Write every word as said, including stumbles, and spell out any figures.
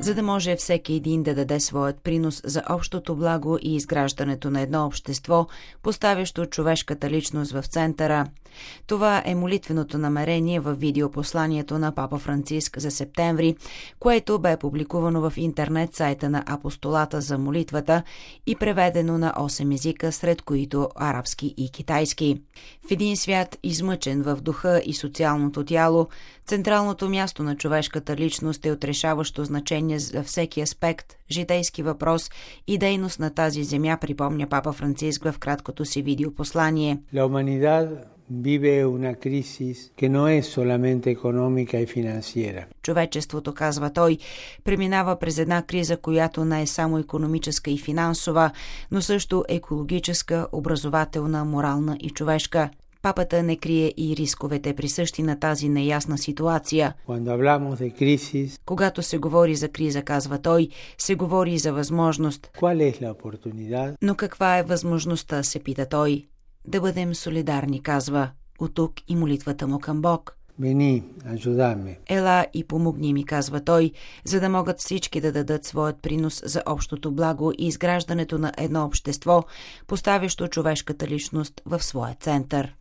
за да може всеки един да даде своят принос за общото благо и изграждането на едно общество, поставящо човешката личност в центъра. Това е молитвеното намерение в видеопосланието на Папа Франциск за септември, което бе публикувано в интернет сайта на Апостолата за молитвата и преведено на осем езика, сред които арабски и китайски. В един свят, измъчен в духа и социалното тяло, централното място на човешката личност е от решаващо значение за всеки аспект, житейски въпрос и дейност на тази земя, припомня Папа Франциск в краткото си видеопослание. La humanidad vive una crisis que no es solamente económica y financiera. Човечеството, казва той, преминава през една криза, която не е само икономическа и финансова, но също екологическа, образователна, морална и човешка. Папата не крие и рисковете, присъщи на тази неясна ситуация. Crisis, когато се говори за криза, казва той, се говори и за възможност. Но каква е възможността, се пита той. Да бъдем солидарни, казва. От тук и молитвата му към Бог. Vení, ayúdame. Ела и помогни ми, казва той, за да могат всички да дадат своят принос за общото благо и изграждането на едно общество, поставящо човешката личност в своя център.